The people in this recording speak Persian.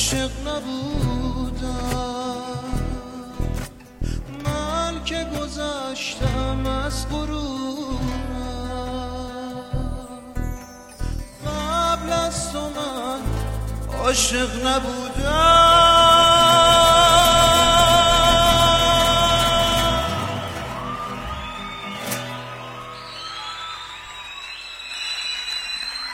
عاشق نبودم، من که گذشتم از غرورم. قبل از تو من عاشق نبودم.